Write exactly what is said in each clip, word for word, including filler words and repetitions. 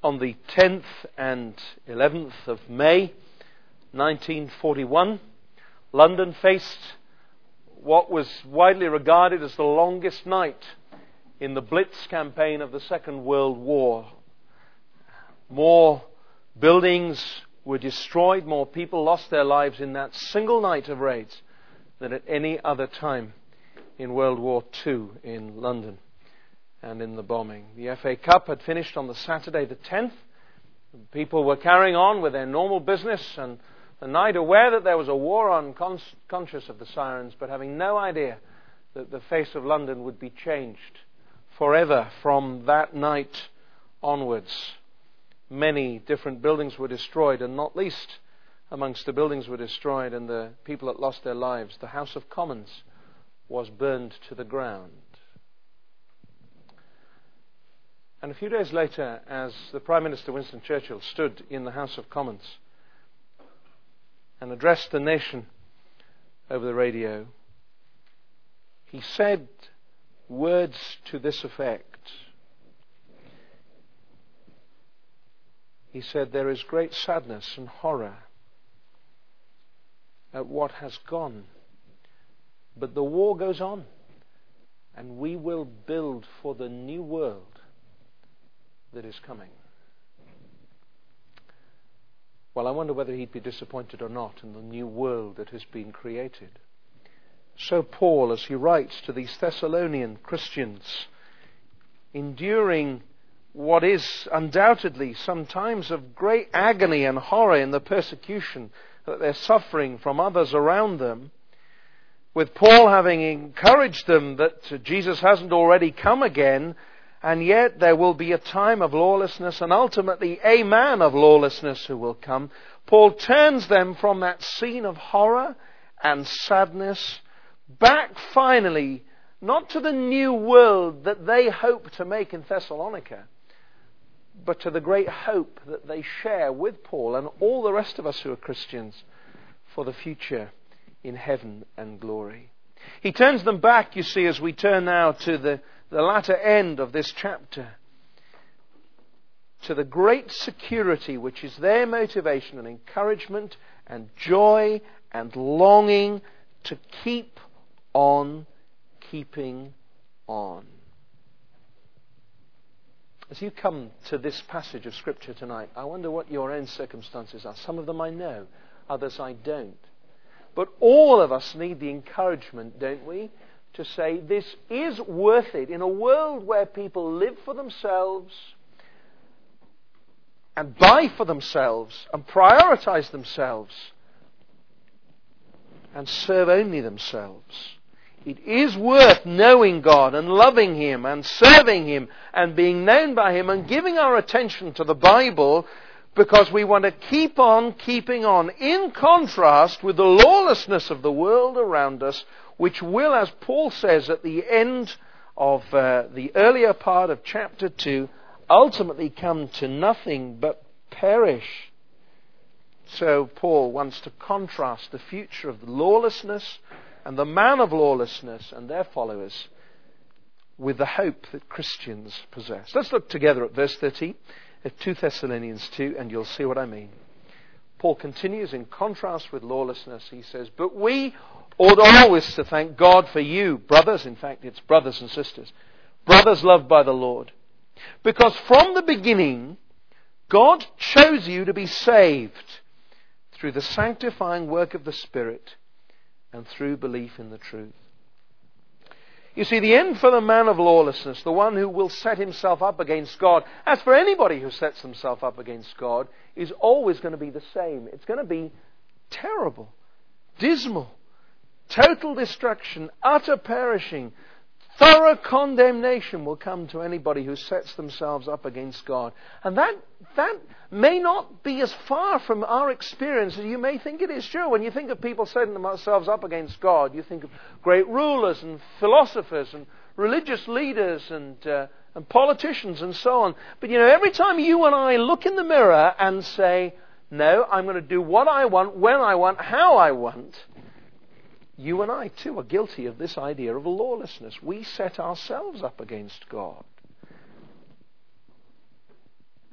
On the tenth and eleventh of May nineteen forty-one, London faced what was widely regarded as the longest night in the Blitz campaign of the Second World War. More buildings were destroyed, more people lost their lives in that single night of raids than at any other time in World War Two in London and in the bombing. The F A Cup had finished on the Saturday the tenth. People were carrying on with their normal business, and the night aware that there was a war on, con- conscious of the sirens, but having no idea that the face of London would be changed forever from that night onwards. Many different buildings were destroyed, and not least amongst the buildings were destroyed and the people that lost their lives, the House of Commons was burned to the ground. And a few days later, as the Prime Minister Winston Churchill stood in the House of Commons and addressed the nation over the radio, he said words to this effect. He said, "There is great sadness and horror at what has gone, but the war goes on, and we will build for the new world that is coming." Well, I wonder whether he'd be disappointed or not in the new world that has been created. So Paul, as he writes to these Thessalonian Christians, enduring what is undoubtedly some times of great agony and horror in the persecution that they're suffering from others around them, with Paul having encouraged them that Jesus hasn't already come again, and yet there will be a time of lawlessness and ultimately a man of lawlessness who will come. Paul turns them from that scene of horror and sadness back finally, not to the new world that they hope to make in Thessalonica, but to the great hope that they share with Paul and all the rest of us who are Christians for the future in heaven and glory. He turns them back, you see, as we turn now to the the latter end of this chapter, to the great security which is their motivation and encouragement and joy and longing to keep on keeping on. As you come to this passage of Scripture tonight, I wonder what your own circumstances are. Some of them I know, others I don't. But all of us need the encouragement, don't we, to say this is worth it in a world where people live for themselves and buy for themselves and prioritize themselves and serve only themselves. It is worth knowing God and loving Him and serving Him and being known by Him and giving our attention to the Bible, because we want to keep on keeping on, in contrast with the lawlessness of the world around us, which will, as Paul says at the end of uh, the earlier part of chapter two, ultimately come to nothing but perish. So Paul wants to contrast the future of the lawlessness and the man of lawlessness and their followers with the hope that Christians possess. Let's look together at verse thirty of Second Thessalonians two, and you'll see what I mean. Paul continues in contrast with lawlessness. He says, "But we ought always to thank God for you, brothers," in fact it's brothers and sisters, "brothers loved by the Lord, because from the beginning God chose you to be saved through the sanctifying work of the Spirit and through belief in the truth." You see, the end for the man of lawlessness, the one who will set himself up against God, as for anybody who sets himself up against God, is always going to be the same. It's going to be terrible, dismal, total destruction, utter perishing, thorough condemnation will come to anybody who sets themselves up against God. And that that may not be as far from our experience as you may think it is. Sure, when you think of people setting themselves up against God, you think of great rulers and philosophers and religious leaders and uh, and politicians and so on. But you know, every time you and I look in the mirror and say, "No, I'm going to do what I want, when I want, how I want," you and I too are guilty of this idea of lawlessness. We set ourselves up against God. And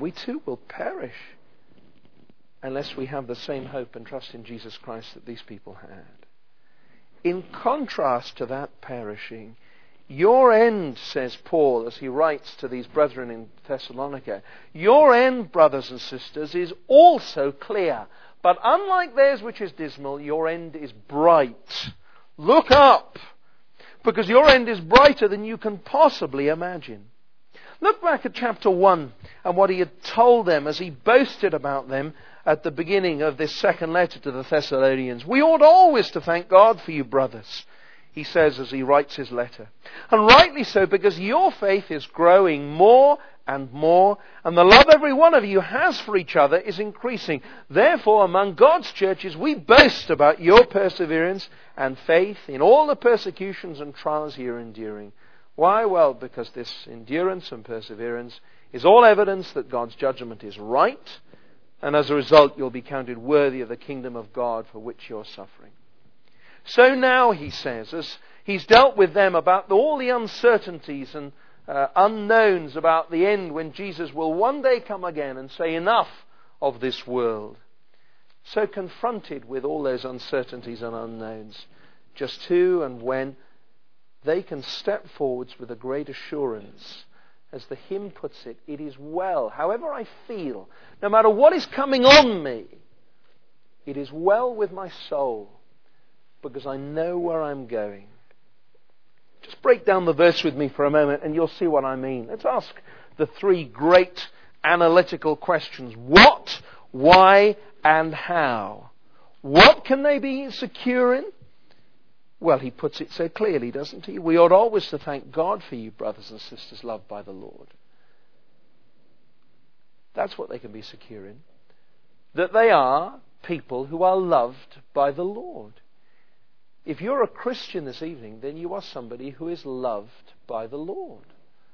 we too will perish unless we have the same hope and trust in Jesus Christ that these people had. In contrast to that perishing, your end, says Paul as he writes to these brethren in Thessalonica, your end, brothers and sisters, is also clear. But unlike theirs which is dismal, your end is bright. Look up, because your end is brighter than you can possibly imagine. Look back at chapter one and what he had told them as he boasted about them at the beginning of this second letter to the Thessalonians. We ought always to thank God for you, brothers, he says as he writes his letter. And rightly so, because your faith is growing more and more, and the love every one of you has for each other is increasing. Therefore, among God's churches, we boast about your perseverance and faith in all the persecutions and trials you're enduring. Why? Well, because this endurance and perseverance is all evidence that God's judgment is right, and as a result, you'll be counted worthy of the kingdom of God for which you're suffering. So now, he says, as he's dealt with them about all the uncertainties and uh, unknowns about the end when Jesus will one day come again and say, enough of this world. So confronted with all those uncertainties and unknowns, just who and when, they can step forwards with a great assurance. As the hymn puts it, it is well, however I feel, no matter what is coming on me, it is well with my soul, because I know where I'm going. Just break down the verse with me for a moment and you'll see what I mean. Let's ask the three great analytical questions. What, why, and how? What can they be secure in? Well, he puts it so clearly, doesn't he? We ought always to thank God for you, brothers and sisters, loved by the Lord. That's what they can be secure in. That they are people who are loved by the Lord. If you're a Christian this evening, then you are somebody who is loved by the Lord.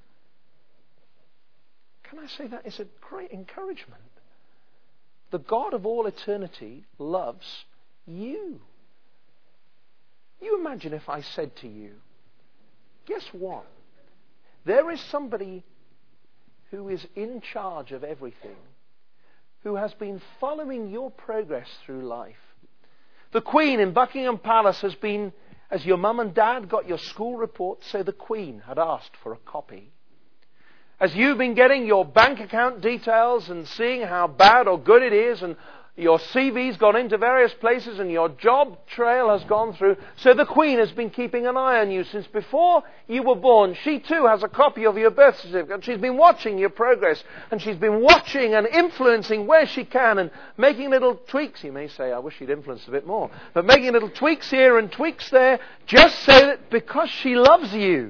Can I say that is a great encouragement? The God of all eternity loves you. You imagine if I said to you, guess what? There is somebody who is in charge of everything, who has been following your progress through life. The Queen in Buckingham Palace has been, as your mum and dad got your school report, so the Queen had asked for a copy. As you've been getting your bank account details and seeing how bad or good it is, and your C V's gone into various places and your job trail has gone through, so the Queen has been keeping an eye on you since before you were born. She too has a copy of your birth certificate. She's been watching your progress, and she's been watching and influencing where she can and making little tweaks. You may say, I wish she'd influenced a bit more. But making little tweaks here and tweaks there, just so that because she loves you,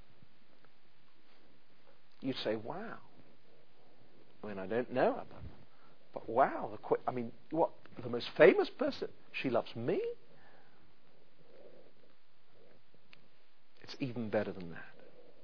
you'd say, wow. I mean, I don't know her, but But wow, the, I mean, what, the most famous person? She loves me? It's even better than that.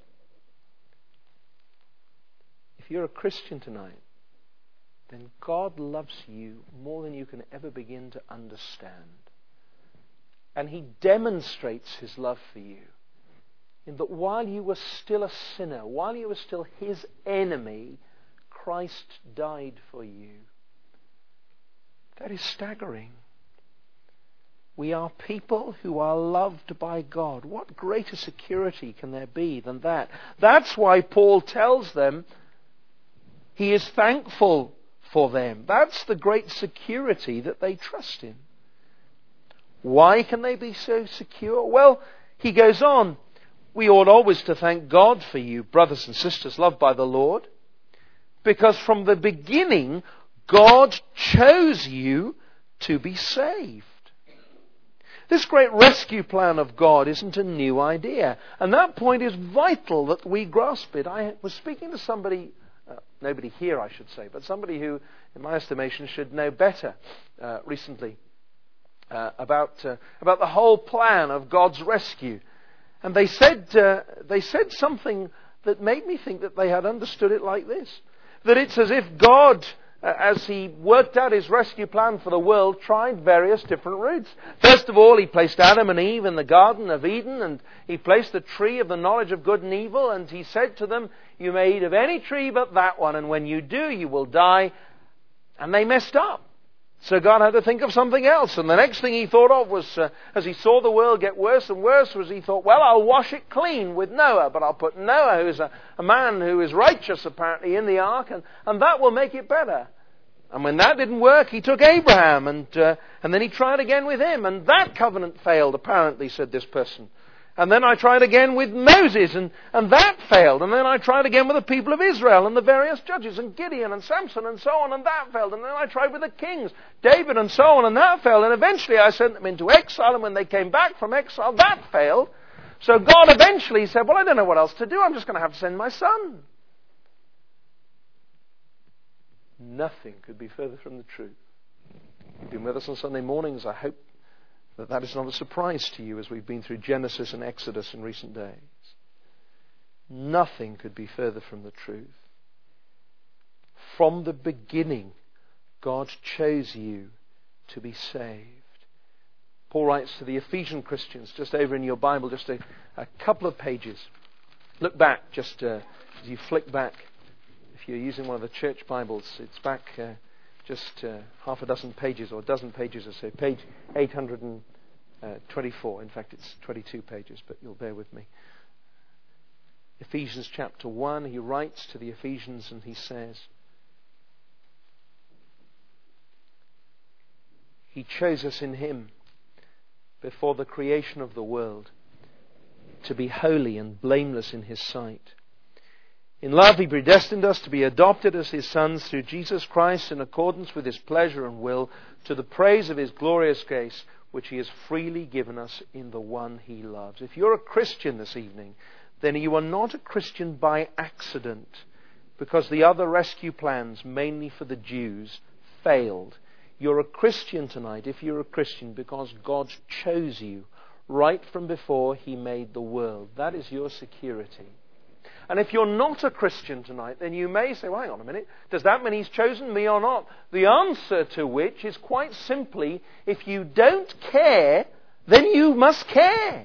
If you're a Christian tonight, then God loves you more than you can ever begin to understand. And He demonstrates His love for you in that while you were still a sinner, while you were still His enemy, Christ died for you. That is staggering. We are people who are loved by God. What greater security can there be than that? That's why Paul tells them he is thankful for them. That's the great security that they trust in. Why can they be so secure? Well, he goes on. We ought always to thank God for you, brothers and sisters loved by the Lord, because from the beginning God chose you to be saved. This great rescue plan of God isn't a new idea. And that point is vital that we grasp it. I was speaking to somebody, uh, nobody here I should say, but somebody who, in my estimation, should know better uh, recently uh, about, uh, about the whole plan of God's rescue. And they said, uh, they said something that made me think that they had understood it like this. That it's as if God uh, as he worked out his rescue plan for the world, tried various different routes. First of all, he placed Adam and Eve in the Garden of Eden, and he placed the tree of the knowledge of good and evil, and he said to them, you may eat of any tree but that one, and when you do, you will die. And they messed up. So God had to think of something else. And the next thing he thought of was, uh, as he saw the world get worse and worse, was he thought, well, I'll wash it clean with Noah. But I'll put Noah, who is a, a man who is righteous, apparently, in the ark, and, and that will make it better. And when that didn't work, he took Abraham, and, uh, and then he tried again with him. And that covenant failed, apparently, said this person. And then I tried again with Moses, and, and that failed. And then I tried again with the people of Israel and the various judges, and Gideon and Samson and so on, and that failed. And then I tried with the kings, David and so on, and that failed. And eventually I sent them into exile, and when they came back from exile, that failed. So God eventually said, well, I don't know what else to do. I'm just going to have to send my son. Nothing could be further from the truth. You've been with us on Sunday mornings. I hope that that is not a surprise to you as we've been through Genesis and Exodus in recent days. Nothing could be further from the truth. From the beginning, God chose you to be saved. Paul writes to the Ephesian Christians, just over in your Bible, just a, a couple of pages. Look back, just uh, as you flick back. If you're using one of the church Bibles, it's back uh, just uh, half a dozen pages, or a dozen pages or so. Page eight hundred twenty-four. In fact, it's twenty-two pages, but you'll bear with me. Ephesians chapter one, he writes to the Ephesians and he says, He chose us in Him before the creation of the world to be holy and blameless in His sight. In love, He predestined us to be adopted as His sons through Jesus Christ in accordance with His pleasure and will, to the praise of His glorious grace, which He has freely given us in the one He loves. If you're a Christian this evening, then you are not a Christian by accident, because the other rescue plans, mainly for the Jews, failed. You're a Christian tonight, if you're a Christian, because God chose you right from before He made the world. That is your security. And if you're not a Christian tonight, then you may say, well, hang on a minute, does that mean He's chosen me or not? The answer to which is quite simply, if you don't care, then you must care.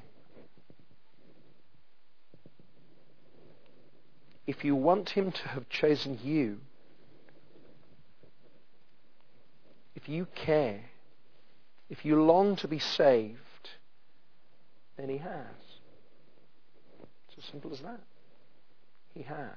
If you want Him to have chosen you, if you care, if you long to be saved, then He has. It's as simple as that. He has.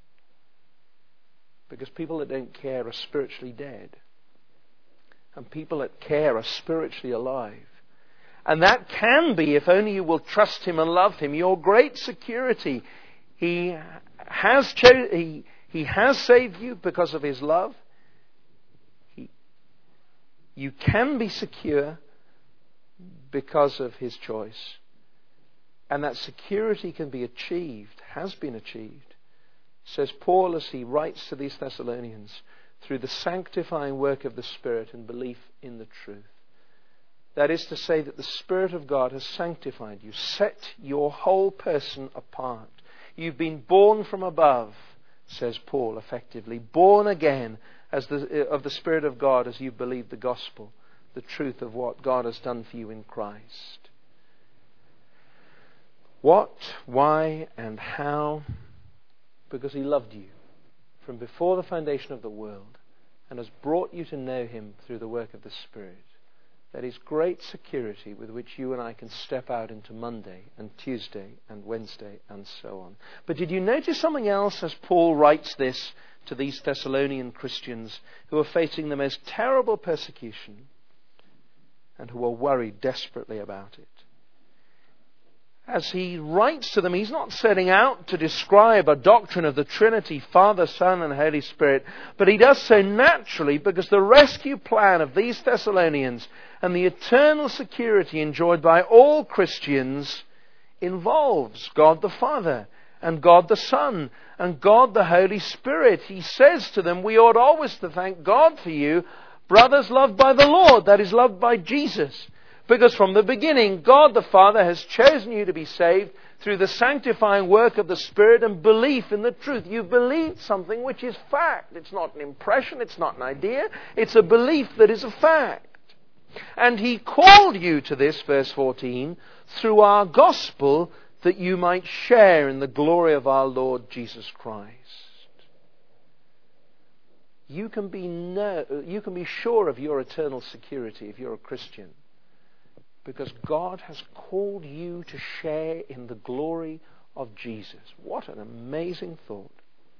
Because people that don't care are spiritually dead. And people that care are spiritually alive. And that can be, if only you will trust Him and love Him, your great security. He has cho- he, he has saved you because of His love. He, you can be secure because of His choice. And that security can be achieved, has been achieved, says Paul as he writes to these Thessalonians, through the sanctifying work of the Spirit and belief in the truth. That is to say that the Spirit of God has sanctified you, set your whole person apart. You've been born from above, says Paul effectively, born again as the, of the Spirit of God as you believe the gospel, the truth of what God has done for you in Christ. What, why, and how? Because He loved you from before the foundation of the world and has brought you to know Him through the work of the Spirit. That is great security with which you and I can step out into Monday and Tuesday and Wednesday and so on. But did you notice something else as Paul writes this to these Thessalonian Christians who are facing the most terrible persecution and who are worried desperately about it? As he writes to them, he's not setting out to describe a doctrine of the Trinity, Father, Son, and Holy Spirit, but he does so naturally because the rescue plan of these Thessalonians and the eternal security enjoyed by all Christians involves God the Father and God the Son and God the Holy Spirit. He says to them, we ought always to thank God for you, brothers loved by the Lord, that is, loved by Jesus. Because from the beginning, God the Father has chosen you to be saved through the sanctifying work of the Spirit and belief in the truth. You've believed something which is fact. It's not an impression, it's not an idea, it's a belief that is a fact. And He called you to this, verse fourteen, through our gospel, that you might share in the glory of our Lord Jesus Christ. You can be no, you can be sure of your eternal security if you're a Christian, because God has called you to share in the glory of Jesus. What an amazing thought.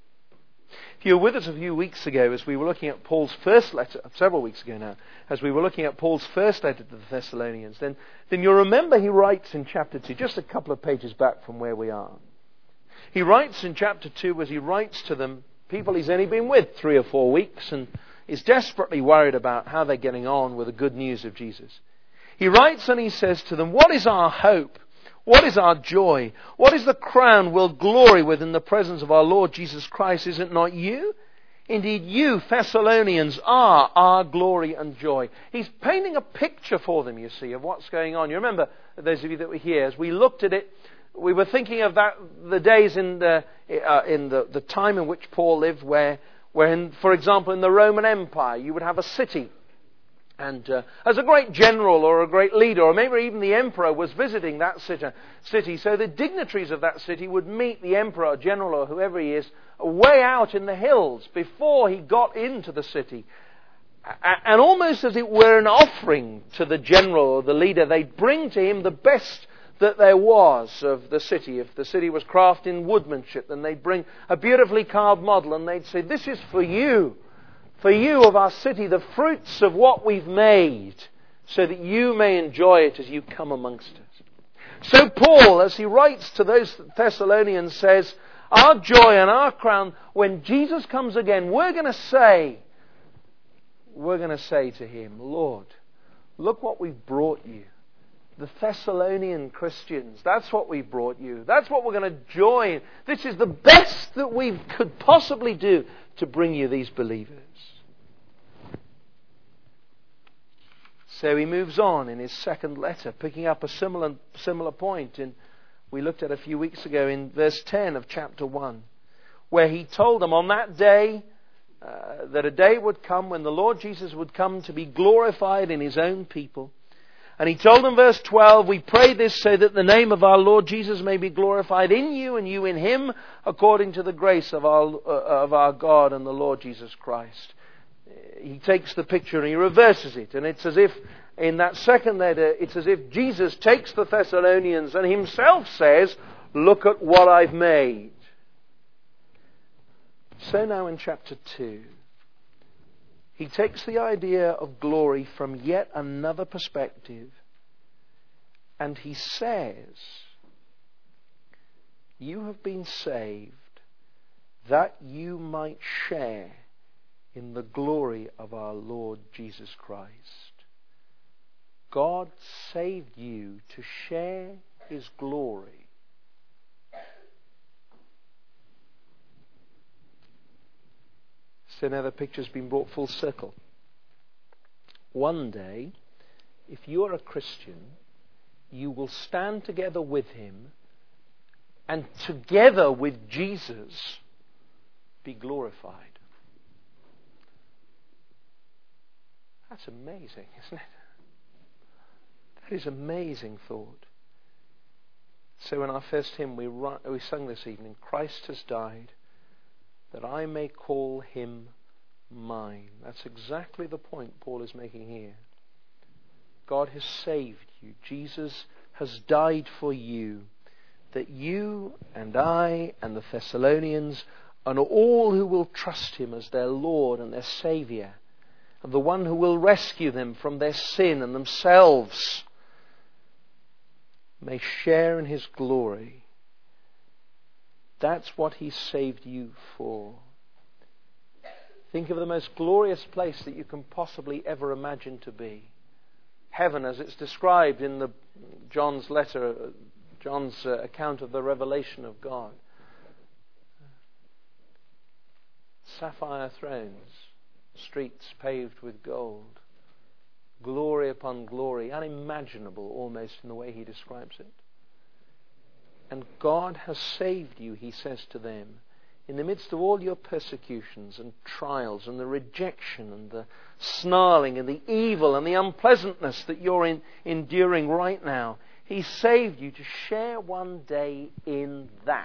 If you were with us a few weeks ago as we were looking at Paul's first letter, several weeks ago now, as we were looking at Paul's first letter to the Thessalonians, then, then you'll remember he writes in chapter two, just a couple of pages back from where we are. He writes in chapter two, as he writes to them, people he's only been with three or four weeks, and is desperately worried about how they're getting on with the good news of Jesus. He writes and he says to them, what is our hope? What is our joy? What is the crown we'll glory with in the presence of our Lord Jesus Christ? Is it not you? Indeed, you, Thessalonians, are our glory and joy. He's painting a picture for them, you see, of what's going on. You remember, those of you that were here, as we looked at it, we were thinking of that the days in the uh, in the, the time in which Paul lived, where, where in, for example, in the Roman Empire, you would have a city. And uh, as a great general or a great leader, or maybe even the emperor was visiting that city, so the dignitaries of that city would meet the emperor or general or whoever he is way out in the hills before he got into the city. And almost as it were an offering to the general or the leader, they'd bring to him the best that there was of the city. If the city was crafted in woodmanship, then they'd bring a beautifully carved model and they'd say, this is for you. For you of our city, the fruits of what we've made, so that you may enjoy it as you come amongst us. So Paul, as he writes to those Thessalonians, says, our joy and our crown, when Jesus comes again, we're going to say, we're going to say to Him, Lord, look what we've brought you. The Thessalonian Christians, that's what we brought you. That's what we're going to join. This is the best that we could possibly do to bring you these believers. So he moves on in his second letter, picking up a similar similar point in, we looked at a few weeks ago in verse ten of chapter one, where he told them on that day uh, that a day would come when the Lord Jesus would come to be glorified in His own people. And he told them, verse twelve, we pray this so that the name of our Lord Jesus may be glorified in you and you in Him, according to the grace of our, uh, of our God and the Lord Jesus Christ. He takes the picture and he reverses it. And it's as if, in that second letter, it's as if Jesus takes the Thessalonians and Himself says, look at what I've made. So now in chapter two, he takes the idea of glory from yet another perspective. And he says, you have been saved that you might share in the glory of our Lord Jesus Christ. God saved you to share His glory. So now the picture's been brought full circle. One day, if you are a Christian, you will stand together with Him and together with Jesus be glorified. That's amazing, isn't it? That is amazing thought. So in our first hymn we, we sung this evening, Christ has died that I may call Him mine. That's exactly the point Paul is making here. God has saved you. Jesus has died for you, that you and I and the Thessalonians and all who will trust Him as their Lord and their Saviour, and the one who will rescue them from their sin and themselves, may share in His glory. That's what He saved you for. Think of the most glorious place that you can possibly ever imagine to be. Heaven, as it's described in the John's letter, John's uh, account of the revelation of God. Sapphire thrones, streets paved with gold, glory upon glory, unimaginable almost in the way he describes it. And God has saved you, he says to them, in the midst of all your persecutions and trials and the rejection and the snarling and the evil and the unpleasantness that you're in, enduring right now. He saved you to share one day in that.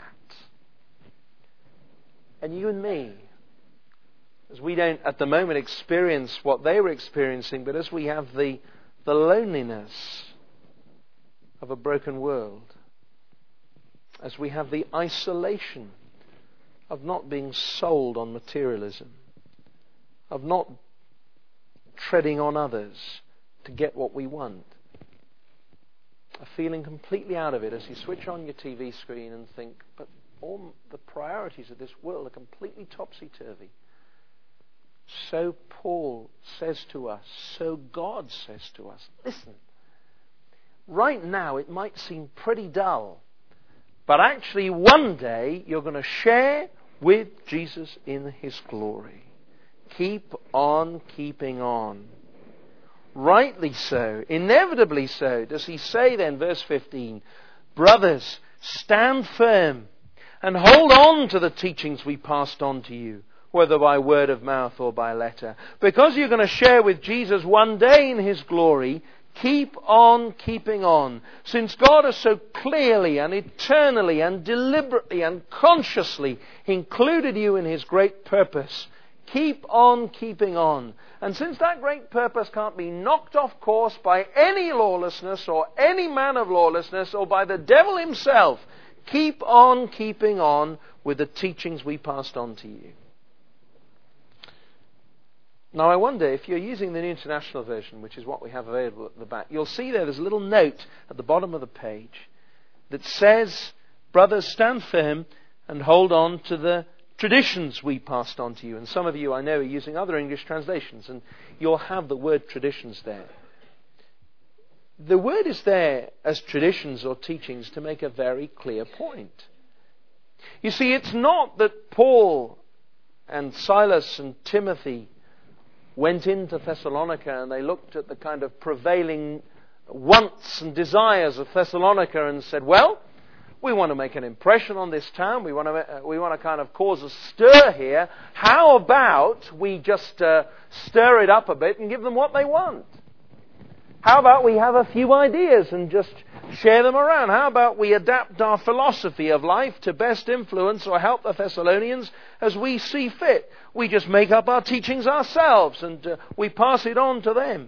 And you and me, as we don't at the moment experience what they were experiencing, but as we have the, the loneliness of a broken world, as we have the isolation of not being sold on materialism, of not treading on others to get what we want, of feeling completely out of it as you switch on your T V screen and think, but all the priorities of this world are completely topsy-turvy. So Paul says to us, so God says to us, listen, right now it might seem pretty dull, but actually one day you're going to share with Jesus in his glory. Keep on keeping on. Rightly so, inevitably so, does he say then, verse fifteen, brothers, stand firm and hold on to the teachings we passed on to you, whether by word of mouth or by letter. Because you're going to share with Jesus one day in his glory, keep on keeping on. Since God has so clearly and eternally and deliberately and consciously included you in his great purpose, keep on keeping on. And since that great purpose can't be knocked off course by any lawlessness or any man of lawlessness or by the devil himself, keep on keeping on with the teachings we passed on to you. Now I wonder if you're using the New International Version, which is what we have available at the back, you'll see there there's a little note at the bottom of the page that says, brothers, stand firm and hold on to the traditions we passed on to you. And some of you I know are using other English translations, and you'll have the word traditions there. The word is there as traditions or teachings to make a very clear point. You see, it's not that Paul and Silas and Timothy went into Thessalonica and they looked at the kind of prevailing wants and desires of Thessalonica and said, well, we want to make an impression on this town. We want to, we want to kind of cause a stir here. How about we just uh, stir it up a bit and give them what they want? How about we have a few ideas and just share them around? How about we adapt our philosophy of life to best influence or help the Thessalonians as we see fit? We just make up our teachings ourselves and uh, we pass it on to them.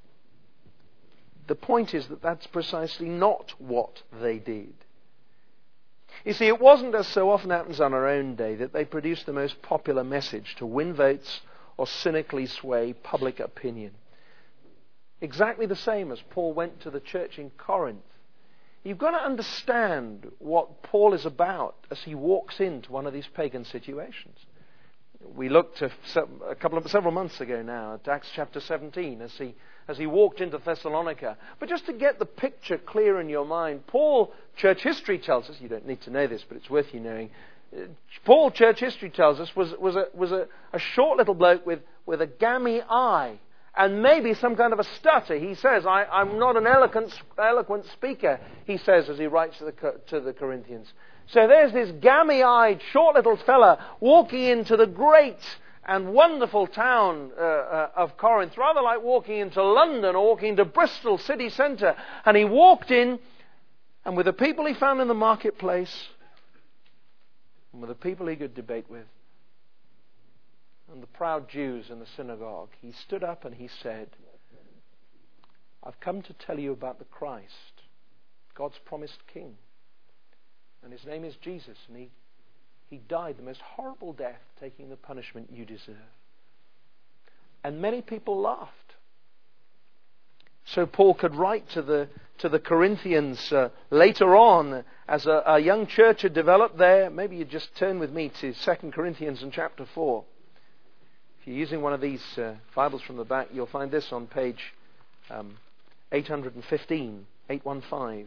The point is that that's precisely not what they did. You see, it wasn't, as so often happens on our own day, that they produced the most popular message to win votes or cynically sway public opinion. Exactly the same as Paul went to the church in Corinth. You've got to understand what Paul is about as he walks into one of these pagan situations. We looked a couple of several months ago now at Acts chapter seventeen as he as he walked into Thessalonica. But just to get the picture clear in your mind, Paul, church history tells us, you don't need to know this, but it's worth you knowing. Paul, church history tells us, was was a was a, a short little bloke with with a gammy eye. And maybe some kind of a stutter. He says, I, I'm not an eloquent, eloquent speaker, he says as he writes to the, to the Corinthians. So there's this gammy-eyed, short little fella walking into the great and wonderful town uh, uh, of Corinth, rather like walking into London or walking into Bristol city centre. And he walked in, and with the people he found in the marketplace, and with the people he could debate with, and the proud Jews in the synagogue, he stood up and he said, I've come to tell you about the Christ, God's promised King. And his name is Jesus, and he, he died the most horrible death, taking the punishment you deserve. And many people laughed. So Paul could write to the to the Corinthians uh, later on, as a, a young church had developed there. Maybe you just turn with me to Second Corinthians in chapter four. If you're using one of these uh, Bibles from the back, you'll find this on page um, eight fifteen, eight fifteen.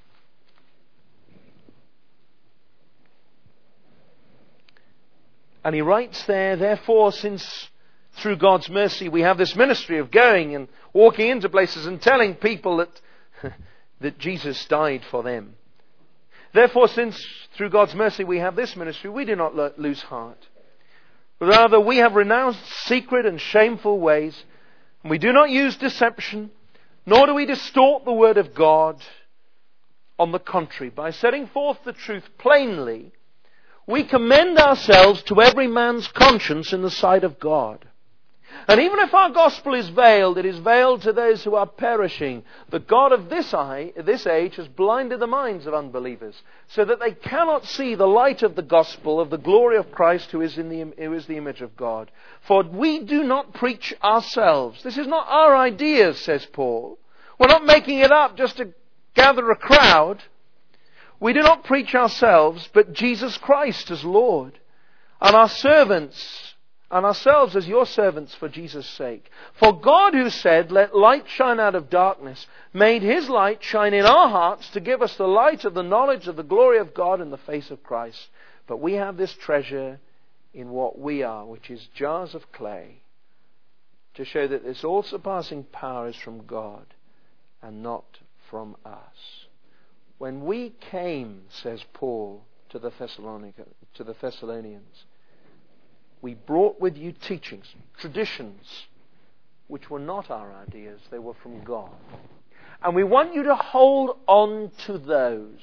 And he writes there, therefore, since through God's mercy we have this ministry of going and walking into places and telling people that, that Jesus died for them. Therefore, since through God's mercy we have this ministry, we do not lo- lose heart. Rather, we have renounced secret and shameful ways, and we do not use deception, nor do we distort the word of God. On the contrary, by setting forth the truth plainly, we commend ourselves to every man's conscience in the sight of God. And even if our gospel is veiled, it is veiled to those who are perishing. The God of this, eye, this age has blinded the minds of unbelievers, so that they cannot see the light of the gospel of the glory of Christ, who is, in the, who is the image of God. For we do not preach ourselves. This is not our ideas, says Paul. We're not making it up just to gather a crowd. We do not preach ourselves, but Jesus Christ as Lord, and our servants and ourselves as your servants for Jesus' sake. For God, who said, "Let light shine out of darkness," made his light shine in our hearts to give us the light of the knowledge of the glory of God in the face of Christ. But we have this treasure in what we are, which is jars of clay, to show that this all-surpassing power is from God and not from us. When we came, says Paul to the Thessalonica, to the Thessalonians, we brought with you teachings, traditions, which were not our ideas, they were from God. And we want you to hold on to those.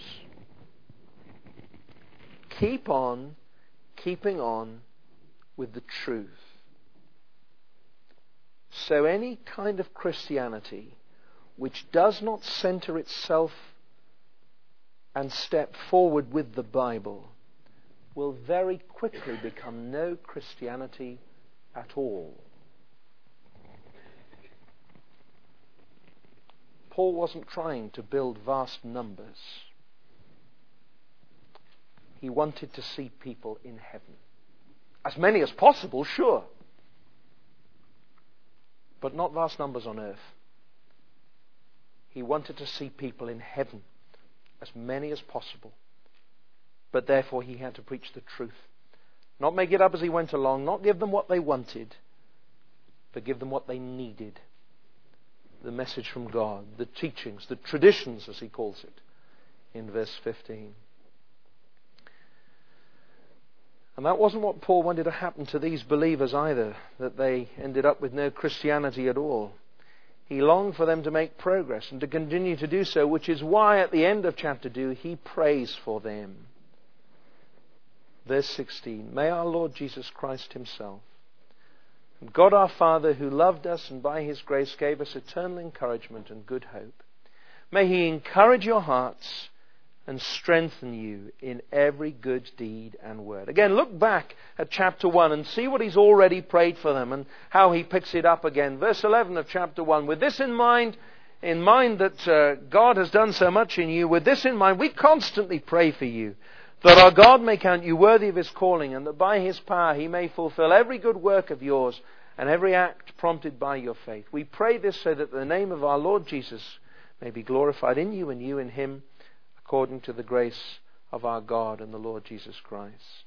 Keep on, keeping on with the truth. So any kind of Christianity which does not center itself and step forward with the Bible will very quickly become no Christianity at all. Paul wasn't trying to build vast numbers. He wanted to see people in heaven. As many as possible, sure. But not vast numbers on earth. He wanted to see people in heaven, as many as possible. But therefore he had to preach the truth. Not make it up as he went along, not give them what they wanted, but give them what they needed. The message from God, the teachings, the traditions, as he calls it, in verse fifteen. And that wasn't what Paul wanted to happen to these believers either, that they ended up with no Christianity at all. He longed for them to make progress and to continue to do so, which is why at the end of chapter two he prays for them. Verse sixteen, may our Lord Jesus Christ himself, and God our Father, who loved us and by his grace gave us eternal encouragement and good hope, may he encourage your hearts and strengthen you in every good deed and word. Again, look back at chapter one and see what he's already prayed for them and how he picks it up again. Verse eleven of chapter one, with this in mind, in mind that uh, God has done so much in you, with this in mind, we constantly pray for you, that our God may count you worthy of his calling, and that by his power he may fulfill every good work of yours and every act prompted by your faith. We pray this so that the name of our Lord Jesus may be glorified in you and you in him, according to the grace of our God and the Lord Jesus Christ.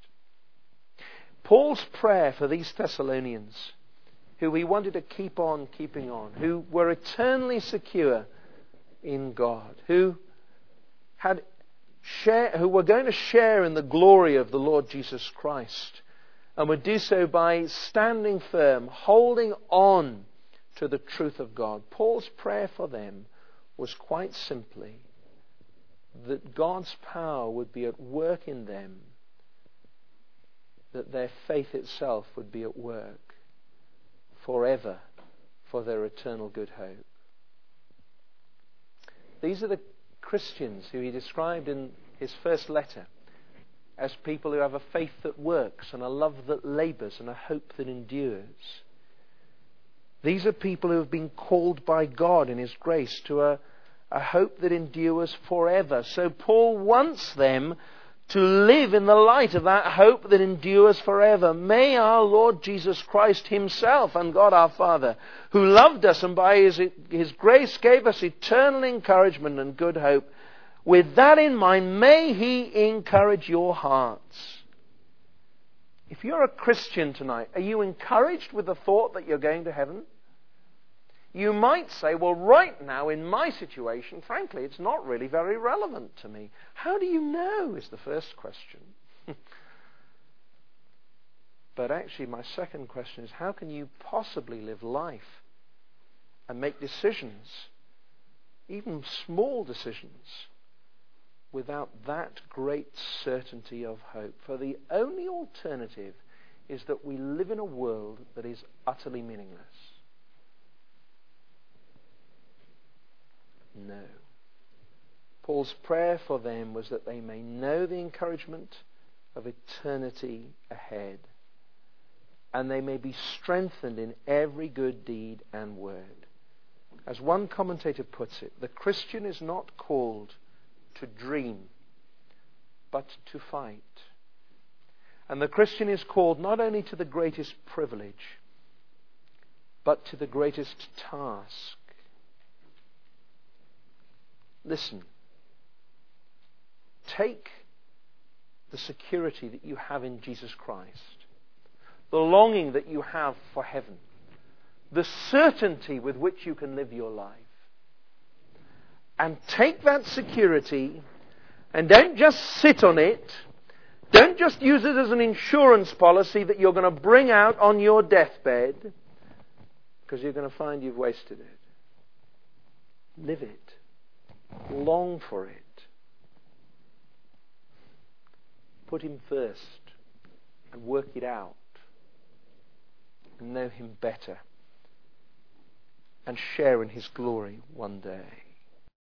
Paul's prayer for these Thessalonians, who he wanted to keep on keeping on, who were eternally secure in God, who had Share, who were going to share in the glory of the Lord Jesus Christ, and would do so by standing firm, holding on to the truth of God. Paul's prayer for them was quite simply that God's power would be at work in them, that their faith itself would be at work forever for their eternal good hope. These are the Christians who he described in his first letter as people who have a faith that works and a love that labours and a hope that endures. These are people who have been called by God in his grace to a, a hope that endures forever. So Paul wants them to live in the light of that hope that endures forever. May our Lord Jesus Christ himself and God our Father, who loved us and by his, his grace gave us eternal encouragement and good hope, with that in mind, may he encourage your hearts. If you're a Christian tonight, are you encouraged with the thought that you're going to heaven? You might say, well, right now in my situation, frankly, it's not really very relevant to me. How do you know is the first question. But actually, my second question is, how can you possibly live life and make decisions, even small decisions, without that great certainty of hope? For the only alternative is that we live in a world that is utterly meaningless. No. Paul's prayer for them was that they may know the encouragement of eternity ahead, and they may be strengthened in every good deed and word. As one commentator puts it, the Christian is not called to dream, but to fight. And the Christian is called not only to the greatest privilege, but to the greatest task. Listen. Take the security that you have in Jesus Christ, the longing that you have for heaven, the certainty with which you can live your life, and take that security and don't just sit on it. Don't just use it as an insurance policy that you're going to bring out on your deathbed, because you're going to find you've wasted it. Live it. Long for it. Put Him first and work it out. And know Him better and share in His glory one day.